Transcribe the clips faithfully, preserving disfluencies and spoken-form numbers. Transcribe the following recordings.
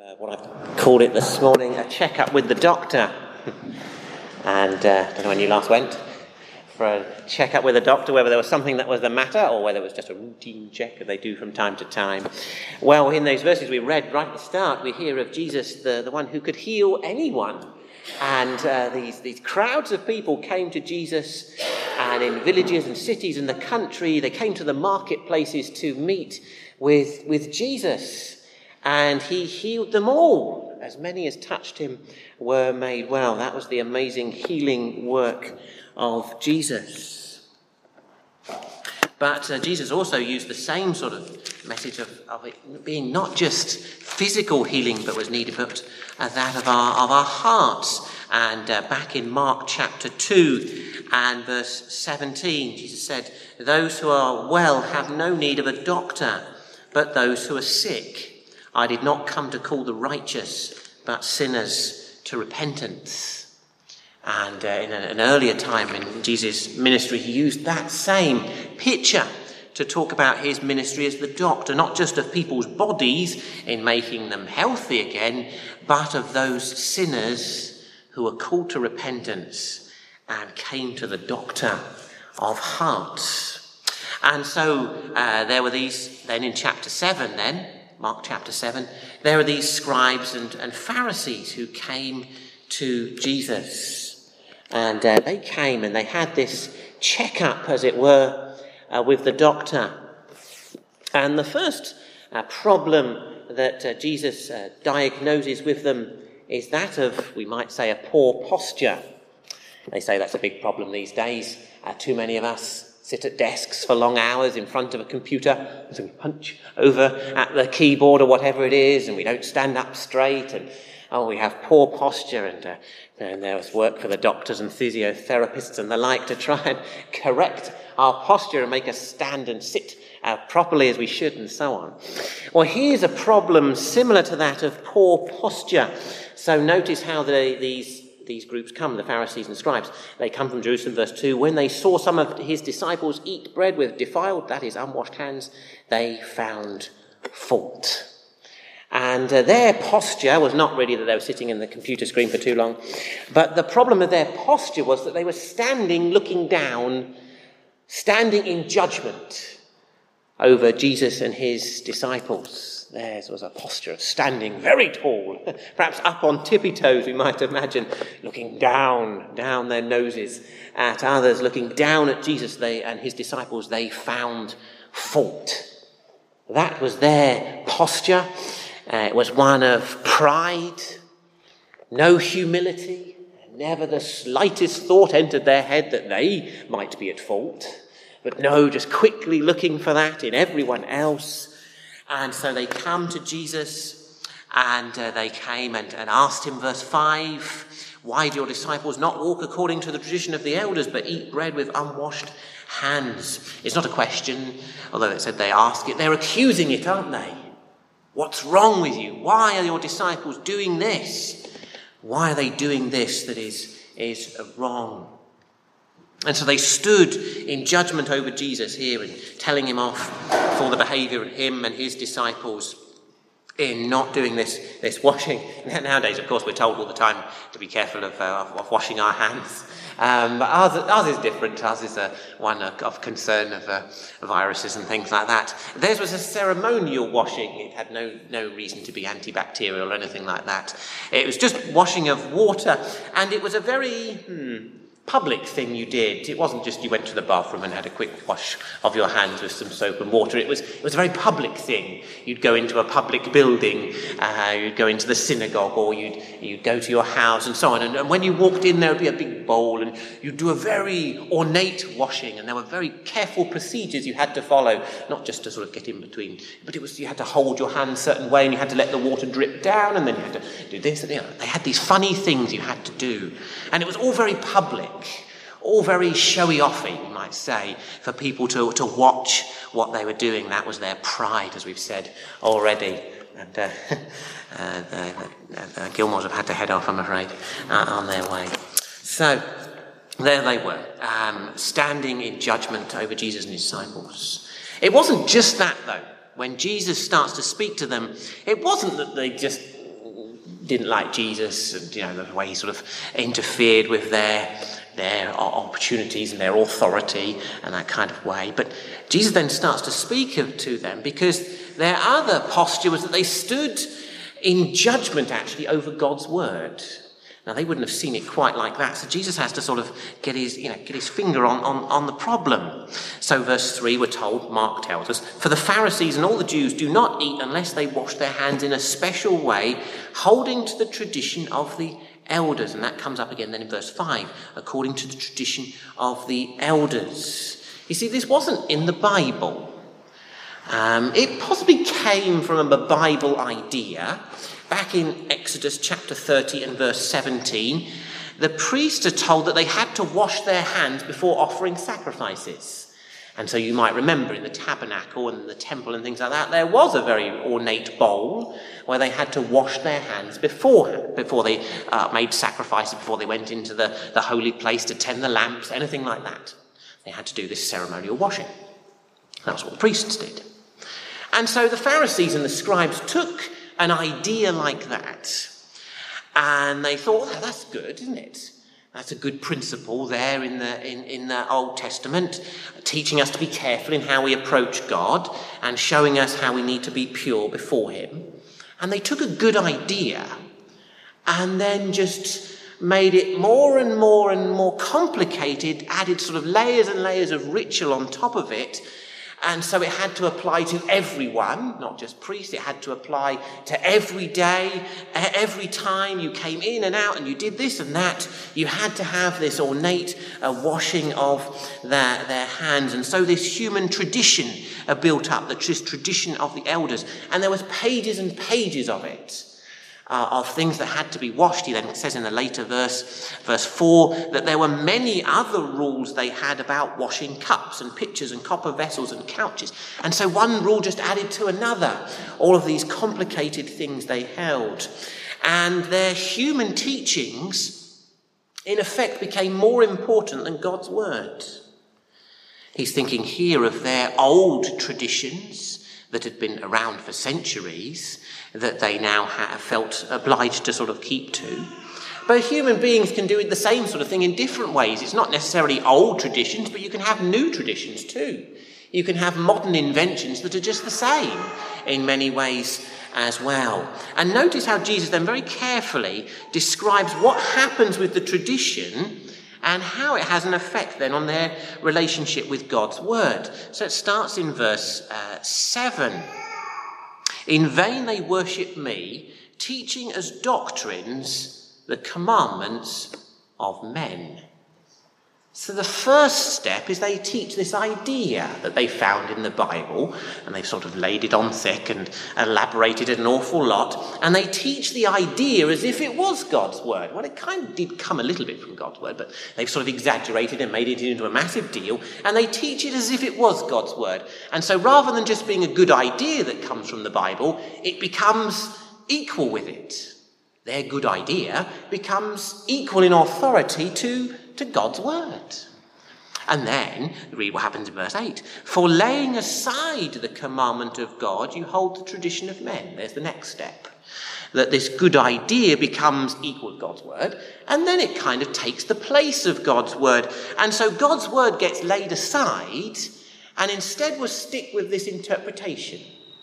uh, what I've called it this morning, a check-up with the doctor. and uh, I don't know when you last went for a check-up with a doctor, whether there was something that was the matter or whether it was just a routine check that they do from time to time. Well, in those verses we read right at the start, we hear of Jesus, the, the one who could heal anyone. And uh, these, these crowds of people came to Jesus, and in villages and cities in the country, they came to the marketplaces to meet with, with Jesus. And he healed them all. As many as touched him were made well. That was the amazing healing work of Jesus. But uh, Jesus also used the same sort of message of, of it being not just physical healing that was needed, but uh, that of our, of our hearts. And uh, back in Mark chapter two and verse seventeen, Jesus said, "Those who are well have no need of a doctor, but those who are sick. I did not come to call the righteous, but sinners to repentance." And uh, in a, an earlier time in Jesus' ministry, he used that same picture to talk about his ministry as the doctor, not just of people's bodies in making them healthy again, but of those sinners who were called to repentance and came to the doctor of hearts. And so uh, there were these, then in chapter seven then, Mark chapter seven, there are these scribes and, and Pharisees who came to Jesus. And uh, they came and they had this checkup, as it were, uh, with the doctor. And the first uh, problem that uh, Jesus uh, diagnoses with them is that of, we might say, a poor posture. They say that's a big problem these days. Uh, too many of us sit at desks for long hours in front of a computer, so we punch over at the keyboard or whatever it is, and we don't stand up straight, and oh, we have poor posture, and, uh, and there was work for the doctors and physiotherapists and the like to try and correct our posture and make us stand and sit uh, properly as we should, and so on. Well, here's a problem similar to that of poor posture. So notice how the, these These groups come, the Pharisees and scribes. They come from Jerusalem, verse two. When they saw some of his disciples eat bread with defiled, that is, unwashed hands, they found fault. And uh, their posture was not really that they were sitting in the computer screen for too long, but the problem of their posture was that they were standing, looking down, standing in judgment over Jesus and his disciples. Theirs was a posture of standing very tall, perhaps up on tippy toes, we might imagine, looking down, down their noses at others, looking down at Jesus they, and his disciples. They found fault. That was their posture. Uh, it was one of pride, no humility. Never the slightest thought entered their head that they might be at fault. But no, just quickly looking for that in everyone else. And so they come to Jesus, and uh, they came and, and asked him, verse five, "Why do your disciples not walk according to the tradition of the elders, but eat bread with unwashed hands?" It's not a question, although it said they ask it. They're accusing it, aren't they? What's wrong with you? Why are your disciples doing this? Why are they doing this that is, is wrong? And so they stood in judgment over Jesus here and telling him off for the behaviour of him and his disciples in not doing this, this washing. Nowadays, of course, we're told all the time to be careful of, uh, of washing our hands. Um, but ours, ours is different. Ours is uh, one of, of concern of uh, viruses and things like that. Theirs was a ceremonial washing. It had no, no reason to be antibacterial or anything like that. It was just washing of water, and it was a very... Hmm, public thing you did. It wasn't just you went to the bathroom and had a quick wash of your hands with some soap and water. It was it was a very public thing. You'd go into a public building, uh, you'd go into the synagogue, or you'd you'd go to your house and so on. And, and when you walked in, there would be a big bowl, and you'd do a very ornate washing, and there were very careful procedures you had to follow, not just to sort of get in between, but it was you had to hold your hand a certain way, and you had to let the water drip down, and then you had to do this. And, you know, they had these funny things you had to do, and it was all very public. All very showy-offy, you might say, for people to, to watch what they were doing. That was their pride, as we've said already. And uh, uh, the, the, the Gilmores have had to head off, I'm afraid, uh, on their way. So there they were, um, standing in judgment over Jesus and his disciples. It wasn't just that, though. When Jesus starts to speak to them, it wasn't that they just didn't like Jesus and, you know, the way he sort of interfered with their their opportunities and their authority and that kind of way. But Jesus then starts to speak of, to them, because their other posture was that they stood in judgment actually over God's word. Now, they wouldn't have seen it quite like that, so Jesus has to sort of get his, you know, get his finger on, on, on the problem. So verse three, we're told, Mark tells us, "For the Pharisees and all the Jews do not eat unless they wash their hands in a special way, holding to the tradition of the elders." And that comes up again then in verse five, according to the tradition of the elders. You see, this wasn't in the Bible. Um, it possibly came from a Bible idea. Back in Exodus chapter thirty and verse seventeen, the priests are told that they had to wash their hands before offering sacrifices. And so you might remember in the tabernacle and the temple and things like that, there was a very ornate bowl where they had to wash their hands beforehand, before they uh, made sacrifices, before they went into the, the holy place to tend the lamps, anything like that. They had to do this ceremonial washing. That's what the priests did. And so the Pharisees and the scribes took an idea like that, and they thought, oh, that's good, isn't it? That's a good principle there in the in, in the Old Testament, teaching us to be careful in how we approach God and showing us how we need to be pure before him. And they took a good idea and then just made it more and more and more complicated, added sort of layers and layers of ritual on top of it. And so it had to apply to everyone, not just priests. It had to apply to every day, every time you came in and out and you did this and that. You had to have this ornate uh, washing of their, their hands. And so this human tradition uh, built up, the tradition of the elders. And there was pages and pages of it. Uh, of things that had to be washed. He then says in the later verse, verse four, that there were many other rules they had about washing cups and pitchers and copper vessels and couches. And so one rule just added to another. All of these complicated things they held. And their human teachings, in effect, became more important than God's word. He's thinking here of their old traditions that had been around for centuries, that they now have felt obliged to sort of keep to. But human beings can do the same sort of thing in different ways. It's not necessarily old traditions, but you can have new traditions too. You can have modern inventions that are just the same in many ways as well. And notice how Jesus then very carefully describes what happens with the tradition and how it has an effect then on their relationship with God's word. So it starts in verse uh, seven. "In vain they worship me, teaching as doctrines the commandments of men." So the first step is they teach this idea that they found in the Bible, and they've sort of laid it on thick and elaborated it an awful lot, and they teach the idea as if it was God's word. Well, it kind of did come a little bit from God's word, but they've sort of exaggerated and made it into a massive deal, and they teach it as if it was God's word. And so rather than just being a good idea that comes from the Bible, it becomes equal with it. Their good idea becomes equal in authority to to God's word. And then, read what happens in verse eight. "For laying aside the commandment of God, you hold the tradition of men." There's the next step. That this good idea becomes equal to God's word, and then it kind of takes the place of God's word. And so God's word gets laid aside, and instead we'll stick with this interpretation.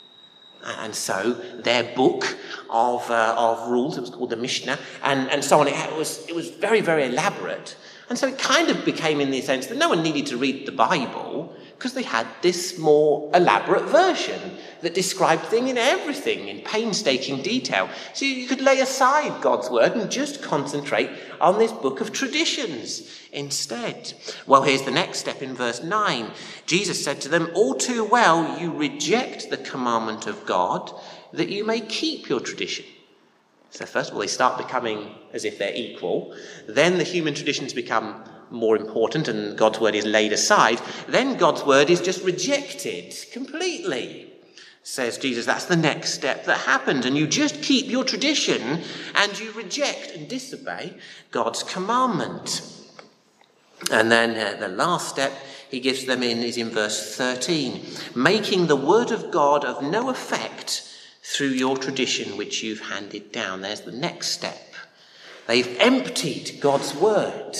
And so their book of uh, of rules, it was called the Mishnah, and, and so on, it was, it was very, very elaborate. And so it kind of became in the sense that no one needed to read the Bible because they had this more elaborate version that described things in everything in painstaking detail. So you could lay aside God's word and just concentrate on this book of traditions instead. Well, here's the next step in verse nine. Jesus said to them, "All too well you reject the commandment of God that you may keep your tradition." So first of all, they start becoming as if they're equal. Then the human traditions become more important and God's word is laid aside. Then God's word is just rejected completely. Says Jesus, that's the next step that happened. And you just keep your tradition and you reject and disobey God's commandment. And then uh, the last step he gives them in is in verse thirteen. "Making the word of God of no effect through your tradition which you've handed down. There's the next step. They've emptied God's word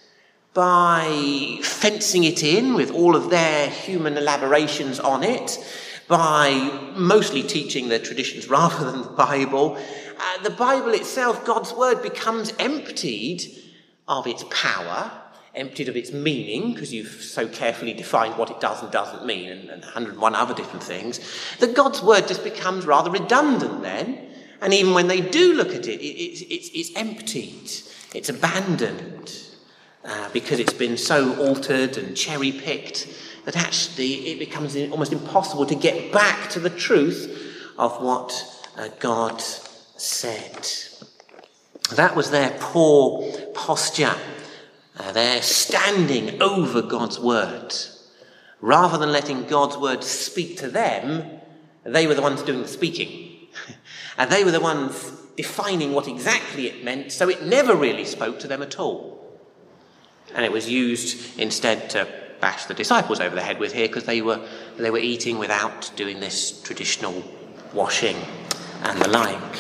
by fencing it in with all of their human elaborations on it, by mostly teaching their traditions rather than the Bible. Uh, the Bible itself, God's word, becomes emptied of its power, emptied of its meaning, because you've so carefully defined what it does and doesn't mean, and, and one hundred and one other different things, that God's word just becomes rather redundant then. And even when they do look at it, it, it it's, it's emptied, it's abandoned, uh, because it's been so altered and cherry-picked that actually it becomes almost impossible to get back to the truth of what uh, God said. That was their poor posture. Uh, they're standing over God's word. Rather than letting God's word speak to them, they were the ones doing the speaking. And they were the ones defining what exactly it meant, so it never really spoke to them at all. And it was used instead to bash the disciples over the head with here, because they were they were eating without doing this traditional washing and the like.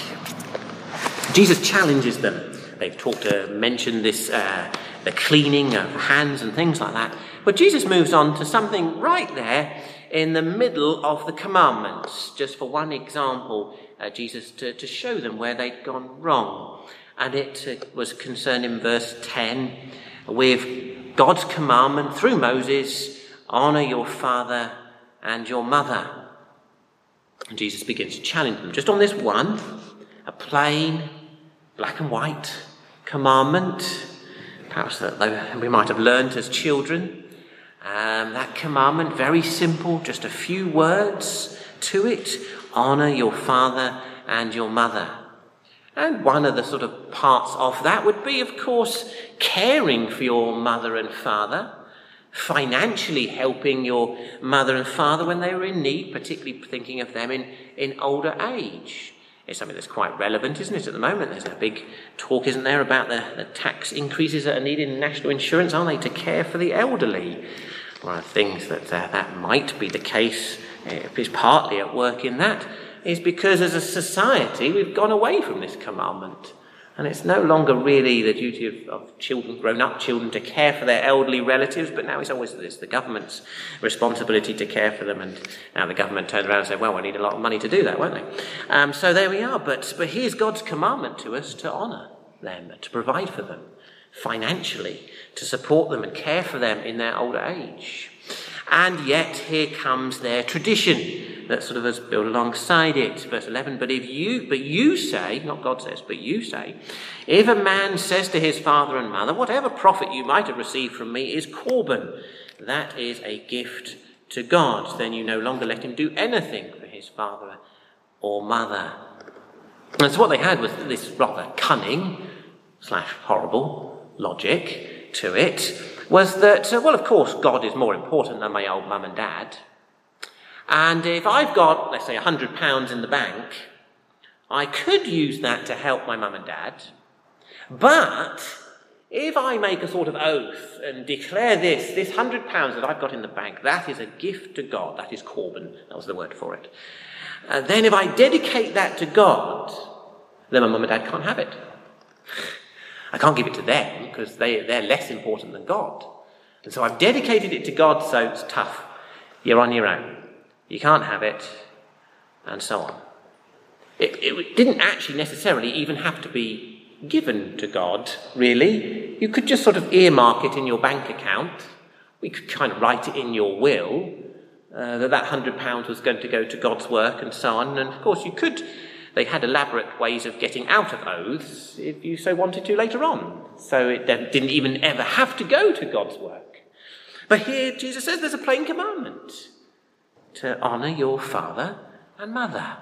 Jesus challenges them. They've talked, uh, mentioned this, uh, the cleaning of hands and things like that. But Jesus moves on to something right there in the middle of the commandments, just for one example, uh, Jesus to, to show them where they'd gone wrong. And it uh, was concerned in verse ten with God's commandment through Moses, honour your father and your mother. And Jesus begins to challenge them just on this one, a plain, black and white commandment, perhaps that we might have learned as children. Um, that commandment, very simple, just a few words to it. Honour your father and your mother. And one of the sort of parts of that would be, of course, caring for your mother and father, financially helping your mother and father when they were in need, particularly thinking of them in, in older age. It's something that's quite relevant, isn't it, at the moment? There's a big talk, isn't there, about the, the tax increases that are needed in national insurance, aren't they, to care for the elderly? One of the things that uh, that might be the case, uh, is partly at work in that, is because as a society we've gone away from this commandment. And it's no longer really the duty of, of children, grown-up children, to care for their elderly relatives, but now it's always it's the government's responsibility to care for them. And now the government turns around and says, well, we need a lot of money to do that, won't they? Um, so there we are. But, but here's God's commandment to us to honour them, to provide for them financially, to support them and care for them in their older age. And yet here comes their tradition that sort of has built alongside it. Verse eleven, but if you, but you say, not God says, but you say, if a man says to his father and mother, whatever profit you might have received from me is Corban, that is a gift to God, then you no longer let him do anything for his father or mother. And so what they had was this rather cunning slash horrible logic to it, was that, uh, well, of course, God is more important than my old mum and dad. And if I've got, let's say, one hundred pounds in the bank, I could use that to help my mum and dad. But if I make a sort of oath and declare this, this one hundred pounds that I've got in the bank, that is a gift to God, that is Corban, that was the word for it. Uh, then if I dedicate that to God, then my mum and dad can't have it. I can't give it to them because they, they're less important than God. And so I've dedicated it to God, so it's tough. You're on your own. You can't have it, and so on. It, it didn't actually necessarily even have to be given to God, really. You could just sort of earmark it in your bank account. We could kind of write it in your will, uh, that that one hundred pounds was going to go to God's work and so on. And of course you could... They had elaborate ways of getting out of oaths if you so wanted to later on. So it didn't even ever have to go to God's work. But here Jesus says there's a plain commandment to honour your father and mother.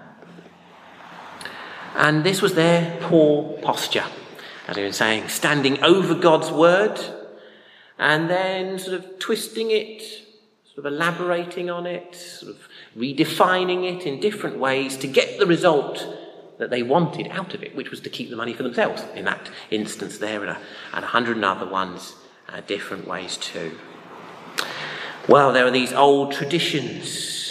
And this was their poor posture, as we were saying, standing over God's word and then sort of twisting it, sort of elaborating on it, sort of redefining it in different ways to get the result that they wanted out of it, which was to keep the money for themselves in that instance there, and a, and a hundred and other ones, uh, different ways too. Well, there are these old traditions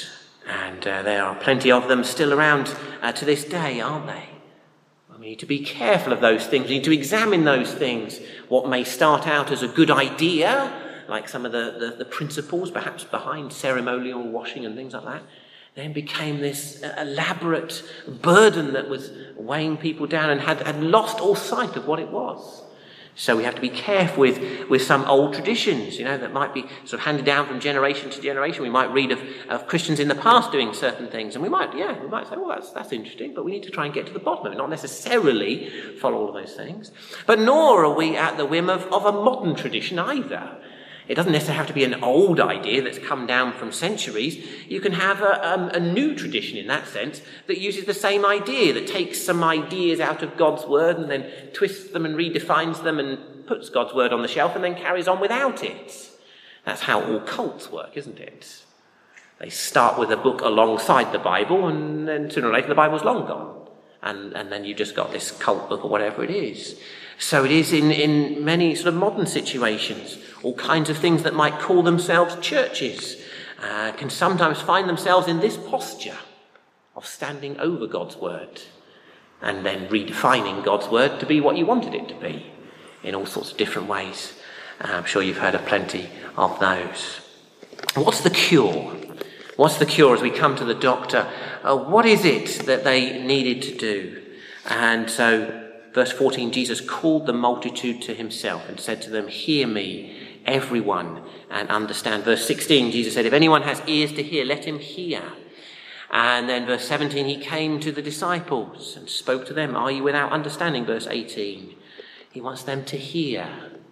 And uh, there are plenty of them still around uh, to this day, aren't they? We need to be careful of those things. We need to examine those things. What may start out as a good idea, like some of the, the, the principles perhaps behind ceremonial washing and things like that, then became this elaborate burden that was weighing people down and had, had lost all sight of what it was. So we have to be careful with, with some old traditions, you know, that might be sort of handed down from generation to generation. We might read of, of Christians in the past doing certain things, and we might, yeah, we might say, well, that's, that's interesting, but we need to try and get to the bottom of it, not necessarily follow all of those things. But nor are we at the whim of, of a modern tradition either. It doesn't necessarily have to be an old idea that's come down from centuries. You can have a, um, a new tradition in that sense that uses the same idea, that takes some ideas out of God's word and then twists them and redefines them and puts God's word on the shelf and then carries on without it. That's how all cults work, isn't it? They start with a book alongside the Bible, and then sooner or later the Bible's long gone. And, and then you've just got this cult book or whatever it is. So it is in, in many sort of modern situations. All kinds of things that might call themselves churches uh, can sometimes find themselves in this posture of standing over God's word and then redefining God's word to be what you wanted it to be in all sorts of different ways. Uh, I'm sure you've heard of plenty of those. What's the cure? What's the cure as we come to the doctor? Uh, what is it that they needed to do? And so, verse fourteen, Jesus called the multitude to himself and said to them, "Hear me, everyone, and understand." Verse sixteen, Jesus said, "If anyone has ears to hear, let him hear." And then verse seventeen, he came to the disciples and spoke to them. "Are you without understanding?" Verse eighteen, he wants them to hear.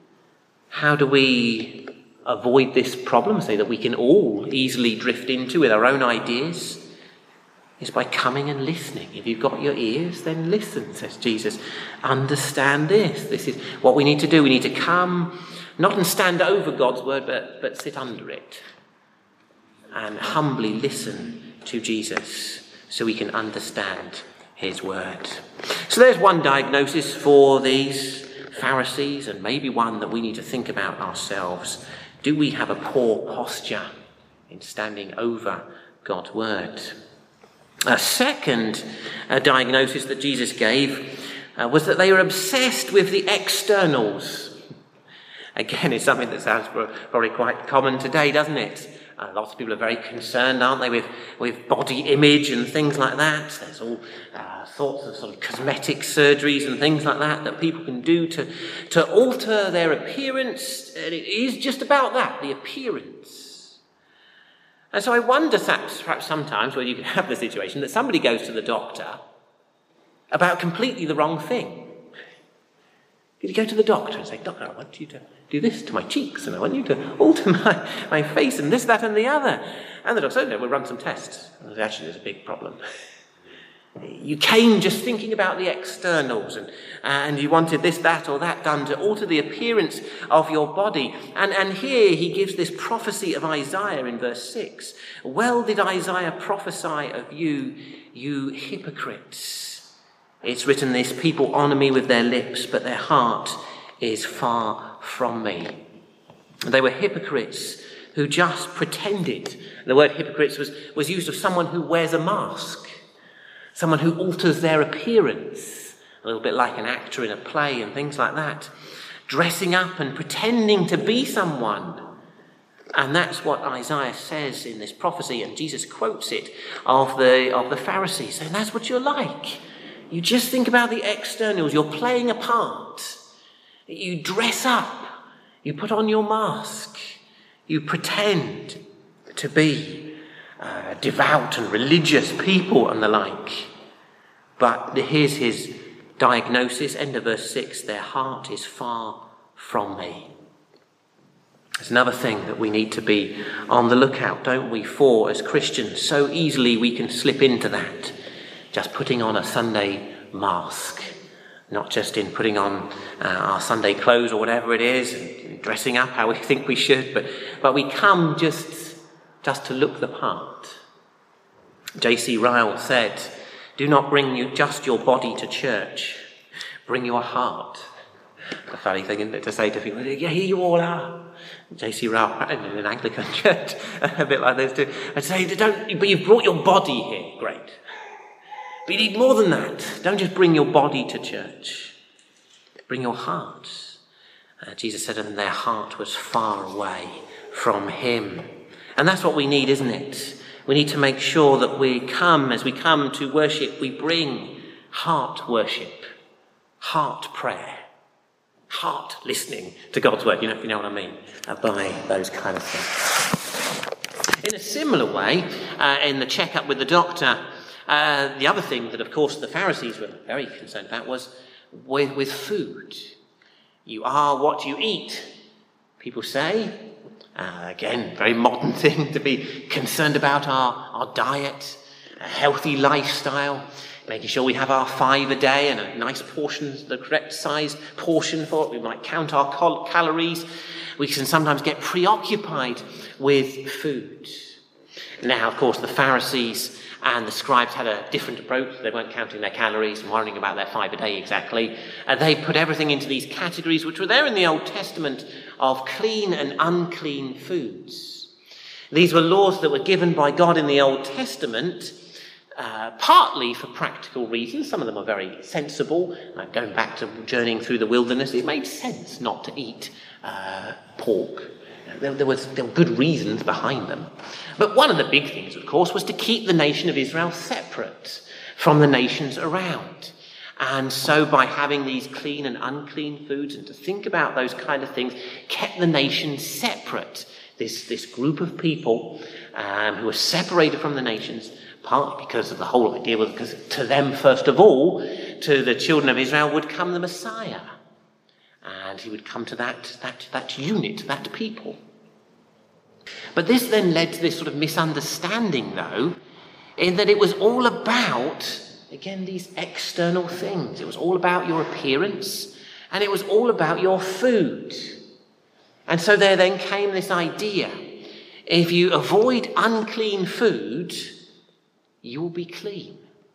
How do we avoid this problem, say, that we can all easily drift into with our own ideas? Is by coming and listening. If you've got your ears, then listen, says Jesus. Understand this. This is what we need to do. We need to come, not and stand over God's word, but, but sit under it and humbly listen to Jesus so we can understand his word. So there's one diagnosis for these Pharisees, and maybe one that we need to think about ourselves. Do we have a poor posture in standing over God's word? A second uh, diagnosis that Jesus gave uh, was that they were obsessed with the externals. Again, it's something that sounds probably quite common today, doesn't it? Uh, lots of people are very concerned, aren't they, with, with body image and things like that. There's all uh, sorts of sort of cosmetic surgeries and things like that that people can do to, to alter their appearance. And it is just about that, the appearance. And so I wonder perhaps, perhaps sometimes whether you can have the situation that somebody goes to the doctor about completely the wrong thing. Did you go to the doctor and say, "Doctor, I want you to do this to my cheeks, and I want you to alter my, my face, and this, that, and the other"? And the doctor said, "No, we'll run some tests." And actually, there's a big problem. You came just thinking about the externals, and, and you wanted this, that, or that done to alter the appearance of your body. And, and here he gives this prophecy of Isaiah in verse six. "Well did Isaiah prophesy of you, you hypocrites. It's written this, people honour me with their lips, but their heart is far from me." They were hypocrites who just pretended. The word hypocrites was, was used of someone who wears a mask. Someone who alters their appearance, a little bit like an actor in a play and things like that, dressing up and pretending to be someone. And that's what Isaiah says in this prophecy, and Jesus quotes it of the, of the Pharisees. And that's what you're like. You just think about the externals. You're playing a part. You dress up. You put on your mask. You pretend to be Uh, devout and religious people and the like. But here's his diagnosis, end of verse six, "Their heart is far from me." There's another thing that we need to be on the lookout, don't we, for as Christians. So easily we can slip into that, just putting on a Sunday mask, not just in putting on uh, our Sunday clothes or whatever it is, and dressing up how we think we should, but, but we come just just to look the part. J C Ryle said, "Do not bring you just your body to church, bring your heart." a funny thing, isn't it, to say to people, yeah, here you all are. J C Ralph Patton in an Anglican church, a bit like this too. I'd say, don't, but you've brought your body here, great. But you need more than that. Don't just bring your body to church. Bring your heart. Uh, Jesus said, and their heart was far away from him. And that's what we need, isn't it? We need to make sure that we come, as we come to worship, we bring heart worship, heart prayer, heart listening to God's word. You know, you know what I mean? Uh, by those kind of things. In a similar way, uh, in the checkup with the doctor, uh, the other thing that, of course, the Pharisees were very concerned about was with, with food. You are what you eat, people say. Uh, again, very modern thing to be concerned about our, our diet, a healthy lifestyle, making sure we have our five a day and a nice portion, the correct sized portion for it. We might count our cal- calories. We can sometimes get preoccupied with food. Now, of course, the Pharisees and the scribes had a different approach. They weren't counting their calories and worrying about their five a day exactly. Uh, they put everything into these categories which were there in the Old Testament of clean and unclean foods. These were laws that were given by God in the Old Testament, uh, partly for practical reasons. Some of them are very sensible. Uh, going back to journeying through the wilderness, it made sense not to eat uh, pork. There, there, was, there were good reasons behind them. But one of the big things, of course, was to keep the nation of Israel separate from the nations around. And so by having these clean and unclean foods and to think about those kind of things, kept the nation separate. This, this group of people um, who were separated from the nations, partly because of the whole idea, was because to them, first of all, to the children of Israel, would come the Messiah. And he would come to that, that, that unit, that people. But this then led to this sort of misunderstanding, though, in that it was all about, again, these external things. It was all about your appearance, and it was all about your food. And so there then came this idea, if you avoid unclean food, you will be clean.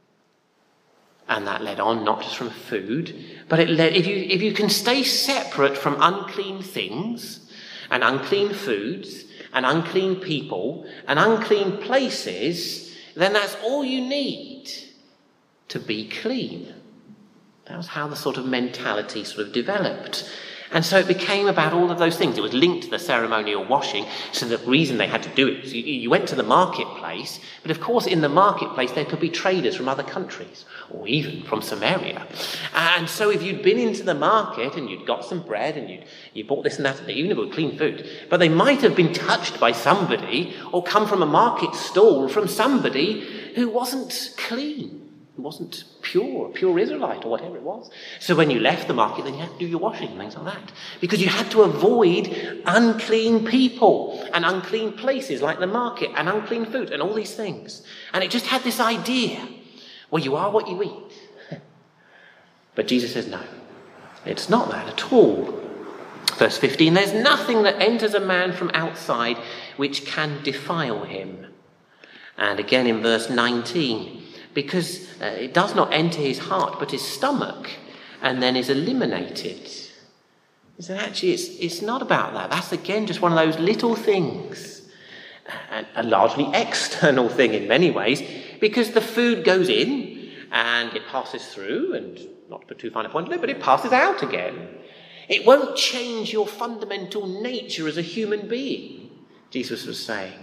And that led on not just from food, but it led, if you if you can stay separate from unclean things and unclean foods and unclean people and unclean places, then that's all you need to be clean. That was how the sort of mentality sort of developed. And so it became about all of those things. It was linked to the ceremonial washing. So the reason they had to do it was you, you went to the marketplace, but of course in the marketplace there could be traders from other countries, or even from Samaria. And so if you'd been into the market and you'd got some bread and you'd, you bought this and that, even if it was clean food, but they might have been touched by somebody or come from a market stall from somebody who wasn't clean, who wasn't pure, a pure Israelite or whatever it was. So when you left the market, then you had to do your washing and things like that. Because you had to avoid unclean people and unclean places like the market and unclean food and all these things. And it just had this idea, well, you are what you eat. But Jesus says, no, it's not that at all. Verse fifteen, there's nothing that enters a man from outside which can defile him. And again in verse nineteen, because uh, it does not enter his heart but his stomach and then is eliminated. So actually it's, it's not about that. That's again just one of those little things, and a largely external thing in many ways, because the food goes in and it passes through, and not to put too fine a point on it, but it passes out again. It won't change your fundamental nature as a human being, Jesus was saying.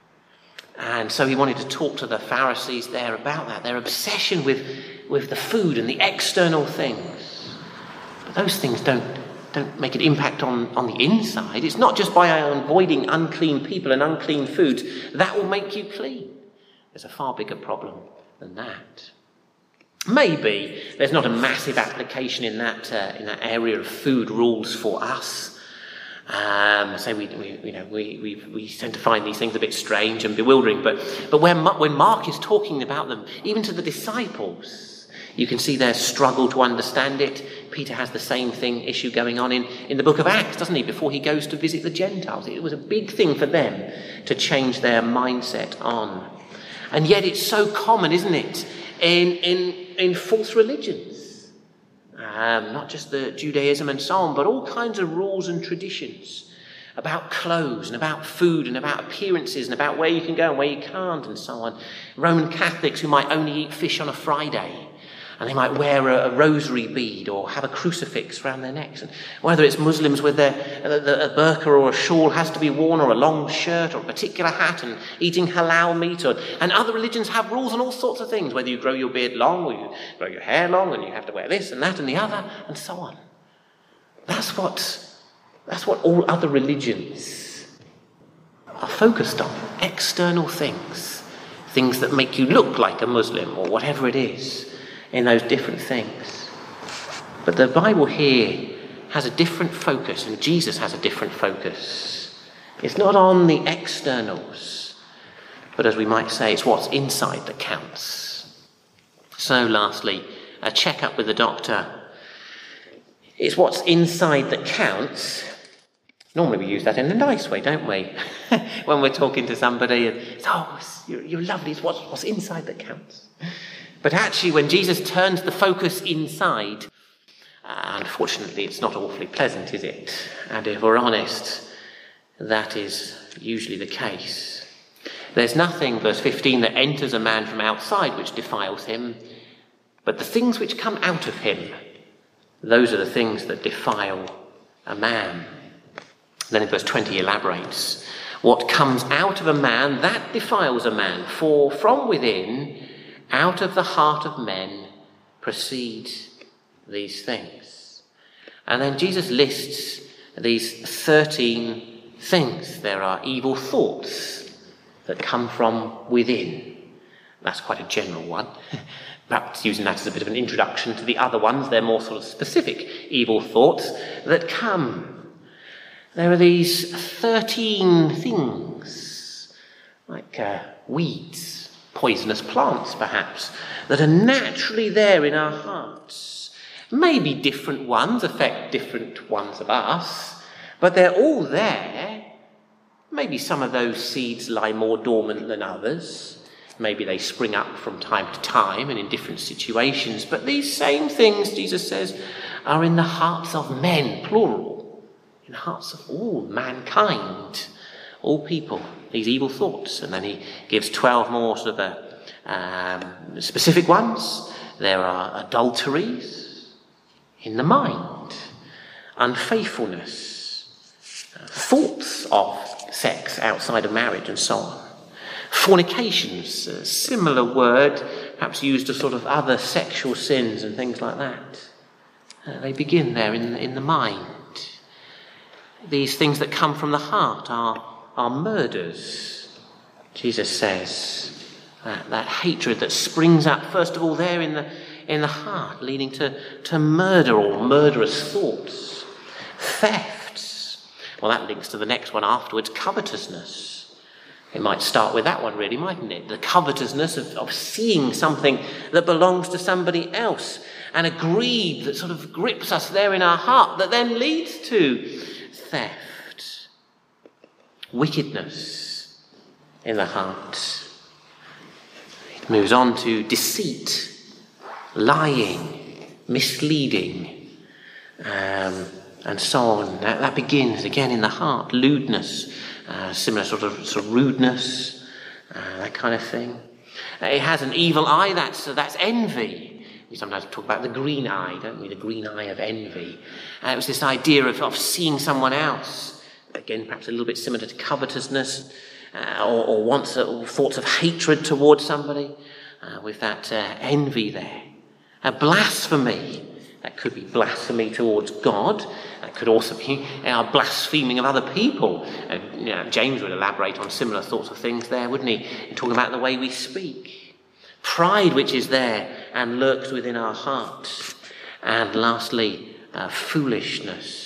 And so he wanted to talk to the Pharisees there about that, their obsession with, with the food and the external things. But those things don't, don't make an impact on, on the inside. It's not just by avoiding unclean people and unclean foods that will make you clean. There's a far bigger problem than that. Maybe there's not a massive application in that uh, in that area of food rules for us. Um, so we, we, you know, we, we, we tend to find these things a bit strange and bewildering. But, but when, when Mark is talking about them, even to the disciples, you can see their struggle to understand it. Peter has the same thing issue going on in, in the book of Acts, doesn't he? Before he goes to visit the Gentiles, it was a big thing for them to change their mindset on. And yet it's so common, isn't it, in in, in false religions. Um, not just the Judaism and so on, but all kinds of rules and traditions about clothes and about food and about appearances and about where you can go and where you can't and so on. Roman Catholics who might only eat fish on a Friday, and they might wear a, a rosary bead or have a crucifix around their necks. And whether it's Muslims with their, a, a burqa or a shawl has to be worn, or a long shirt or a particular hat, and eating halal meat. Or, and other religions have rules on all sorts of things, whether you grow your beard long or you grow your hair long and you have to wear this and that and the other and so on. That's what, that's what all other religions are focused on. External things. Things that make you look like a Muslim or whatever it is. In those different things. But the Bible here has a different focus, and Jesus has a different focus. It's not on the externals, but as we might say, it's what's inside that counts. So lastly, a checkup with the doctor. It's what's inside that counts. Normally we use that in a nice way, don't we? When we're talking to somebody and it's, oh, you're, you're lovely, it's what's, what's inside that counts. But actually, when Jesus turns the focus inside, uh, unfortunately, it's not awfully pleasant, is it? And if we're honest, that is usually the case. There's nothing, verse fifteen, that enters a man from outside which defiles him, but the things which come out of him, those are the things that defile a man. Then in verse twenty he elaborates, what comes out of a man, that defiles a man, for from within, out of the heart of men proceed these things. And then Jesus lists these thirteen things. There are evil thoughts that come from within. That's quite a general one. Perhaps using that as a bit of an introduction to the other ones. They're more sort of specific evil thoughts that come. There are these thirteen things, like uh, weeds, poisonous plants, perhaps, that are naturally there in our hearts. Maybe different ones affect different ones of us, but they're all there. Maybe some of those seeds lie more dormant than others. Maybe they spring up from time to time and in different situations. But these same things, Jesus says, are in the hearts of men, plural, in the hearts of all mankind, all people. These evil thoughts. And then he gives twelve more sort of a, um, specific ones. There are adulteries in the mind, unfaithfulness, uh, thoughts of sex outside of marriage and so on. Fornications, a similar word, perhaps used of sort of other sexual sins and things like that. Uh, they begin there in, in the mind. These things that come from the heart are are murders. Jesus says that, that hatred that springs up first of all there in the in the heart, leading to, to murder or murderous thoughts. Thefts. Well, that links to the next one afterwards, covetousness. It might start with that one really, mightn't it? The covetousness of, of seeing something that belongs to somebody else, and a greed that sort of grips us there in our heart that then leads to theft. Wickedness in the heart. It moves on to deceit, lying, misleading, um, and so on. That, that begins again in the heart. Lewdness, uh, similar sort of, sort of rudeness, uh, that kind of thing. Uh, it has an evil eye. That's uh, that's envy. We sometimes talk about the green eye, don't we? The green eye of envy. Uh, it was this idea of, of seeing someone else. Again, perhaps a little bit similar to covetousness, uh, or, or wants, or thoughts of hatred towards somebody, uh, with that uh, envy there. A blasphemy, that could be blasphemy towards God. That could also be our blaspheming of other people. Uh, you know, James would elaborate on similar sorts of things there, wouldn't he? Talking about the way we speak. Pride, which is there and lurks within our hearts. And lastly, uh, foolishness.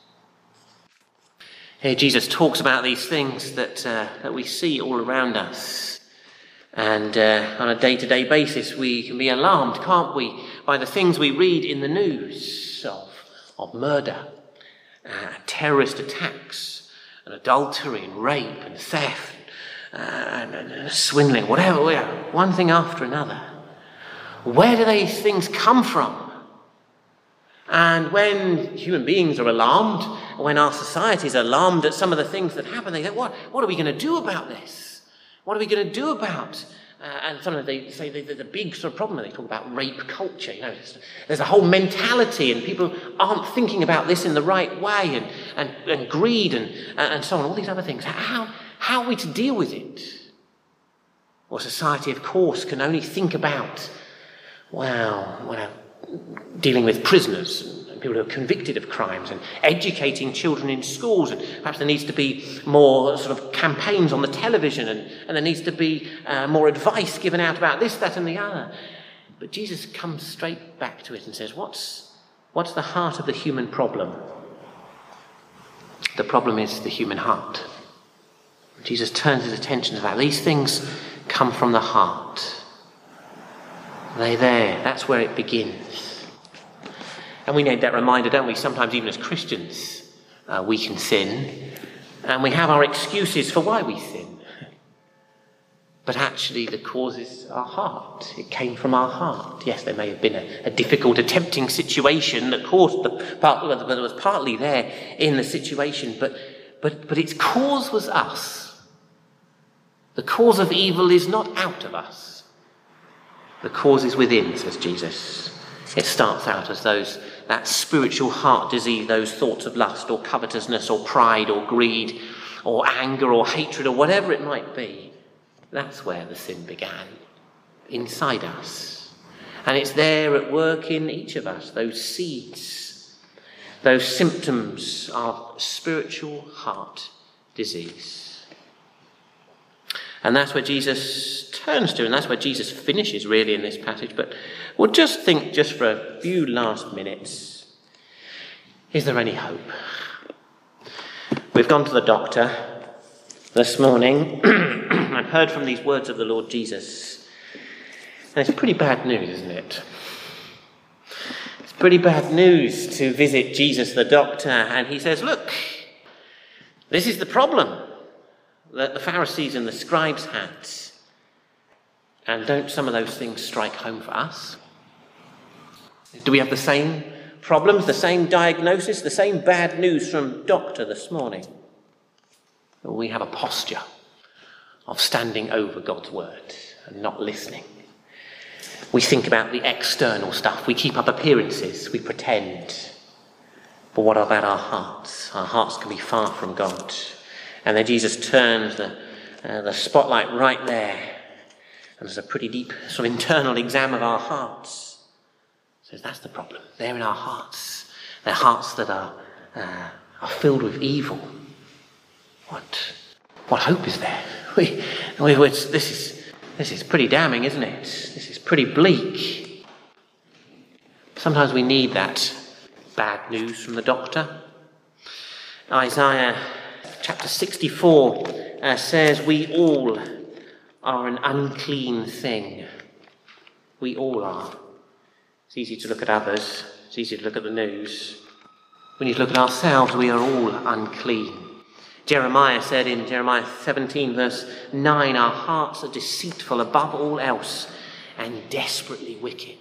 Here Jesus talks about these things that uh, that we see all around us. And uh, on a day-to-day basis we can be alarmed, can't we, by the things we read in the news of, of murder, uh, terrorist attacks, and adultery and rape and theft, uh, and, and swindling, whatever, one thing after another. Where do these things come from? And when human beings are alarmed, when our society is alarmed at some of the things that happen, they think, what, what are we going to do about this? What are we going to do about Uh, and sometimes they say there's a big sort of problem, and they talk about rape culture. You know, there's, there's a whole mentality, and people aren't thinking about this in the right way, and, and, and greed and, and so on, all these other things. How, how are we to deal with it? Well, society, of course, can only think about, well, well dealing with prisoners, people who are convicted of crimes, and educating children in schools, and perhaps there needs to be more sort of campaigns on the television, and, and there needs to be uh, more advice given out about this, that and the other. But Jesus comes straight back to it and says, what's, what's the heart of the human problem? The problem is the human heart. Jesus turns his attention to that. These things come from the heart. They're there. That's where it begins. And we need that reminder, don't we? Sometimes even as Christians, uh, we can sin. And we have our excuses for why we sin. But actually the cause is our heart. It came from our heart. Yes, there may have been a, a difficult, a tempting situation that caused the part, but it was partly there in the situation. But, but, but its cause was us. The cause of evil is not out of us. The cause is within, says Jesus. It starts out as those that spiritual heart disease, those thoughts of lust or covetousness or pride or greed or anger or hatred or whatever it might be. That's where the sin began, inside us. And it's there at work in each of us, those seeds, those symptoms of spiritual heart disease. And that's where Jesus turns to, and that's where Jesus finishes really in this passage. But we'll just think just for a few last minutes, is there any hope? We've gone to the doctor this morning and heard from these words of the Lord Jesus. And it's pretty bad news, isn't it? It's pretty bad news to visit Jesus the doctor, and he says, look, this is the problem that the Pharisees and the scribes had. And don't some of those things strike home for us? Do we have the same problems, the same diagnosis, the same bad news from doctor this morning? Or we have a posture of standing over God's word and not listening. We think about the external stuff. We keep up appearances. We pretend. But what about our hearts? Our hearts can be far from God. And then Jesus turns the, uh, the spotlight right there. And there's a pretty deep sort of internal exam of our hearts. Says that's the problem. They're in our hearts. They're hearts that are uh, are filled with evil. What what hope is there? We, we, this is this is pretty damning, isn't it? This is pretty bleak. Sometimes we need that bad news from the doctor. Isaiah chapter sixty-four uh, says, we all are an unclean thing. We all are. It's easy to look at others. It's easy to look at the news. We need to look at ourselves. We are all unclean. Jeremiah said in Jeremiah seventeen verse nine, our hearts are deceitful above all else and desperately wicked.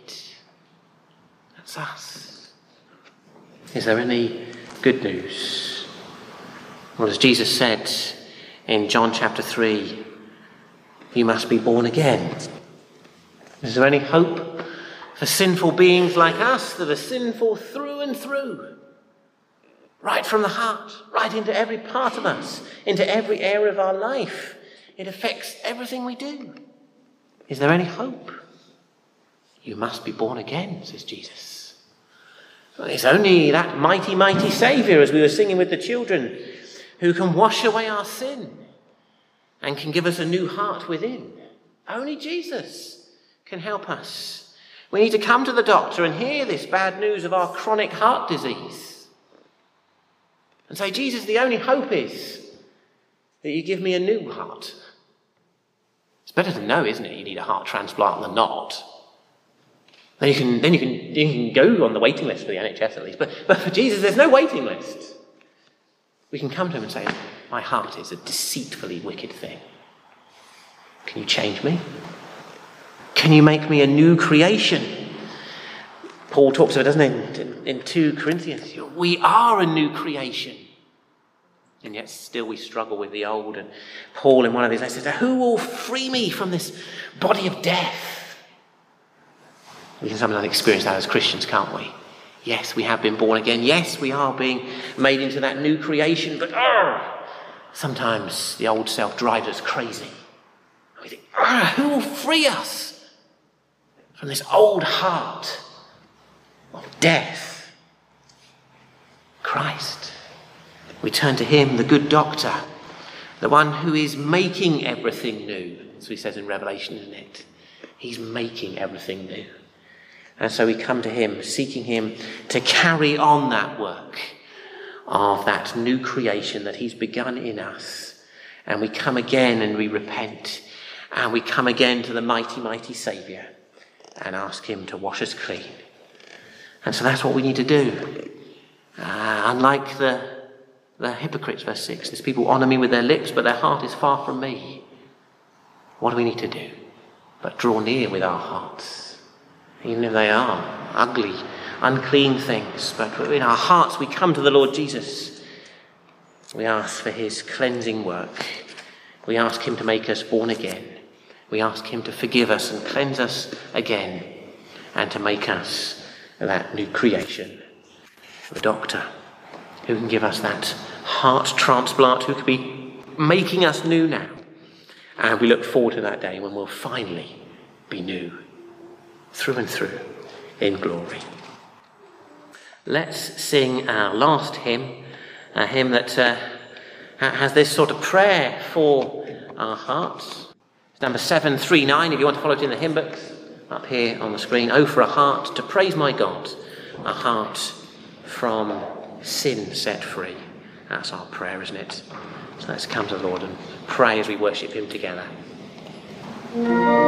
That's us. Is there any good news? Well, as Jesus said in John chapter three, you must be born again. Is there any hope for sinful beings like us that are sinful through and through? Right from the heart, right into every part of us, into every area of our life. It affects everything we do. Is there any hope? You must be born again, says Jesus. Well, it's only that mighty, mighty Saviour, as we were singing with the children, who can wash away our sin and can give us a new heart within. Only Jesus can help us. We need to come to the doctor and hear this bad news of our chronic heart disease and say, Jesus, the only hope is that you give me a new heart. It's better to know, isn't it, you need a heart transplant than not. Then you can, then you can, you can go on the waiting list for the N H S at least. But, but for Jesus, there's no waiting list. We can come to him and say, my heart is a deceitfully wicked thing. Can you change me? Can you make me a new creation? Paul talks of it, doesn't he, in, in two Corinthians? We are a new creation. And yet still we struggle with the old. And Paul in one of these letters says, who will free me from this body of death? We can sometimes experience that as Christians, can't we? Yes, we have been born again. Yes, we are being made into that new creation. But uh, sometimes the old self drives us crazy. And we think, uh, who will free us from this old heart of death? Christ. We turn to him, the good doctor, the one who is making everything new, as he says in Revelation, isn't it? He's making everything new. And so we come to him, seeking him to carry on that work of that new creation that he's begun in us. And we come again and we repent. And we come again to the mighty, mighty Saviour and ask him to wash us clean. And so that's what we need to do. Uh, unlike the The hypocrites, verse six. These people honour me with their lips, but their heart is far from me. What do we need to do? But draw near with our hearts. Even if they are ugly, unclean things. But in our hearts we come to the Lord Jesus. We ask for his cleansing work. We ask him to make us born again. We ask him to forgive us and cleanse us again. And to make us that new creation. The doctor who can give us that heart transplant, who could be making us new now. And we look forward to that day when we'll finally be new, through and through, in glory. Let's sing our last hymn, a hymn that uh, has this sort of prayer for our hearts. It's number seven three nine, if you want to follow it in the hymn books, up here on the screen. Oh, for a heart to praise my God, a heart from sin set free. That's our prayer, isn't it? So let's come to the Lord and pray as we worship him together.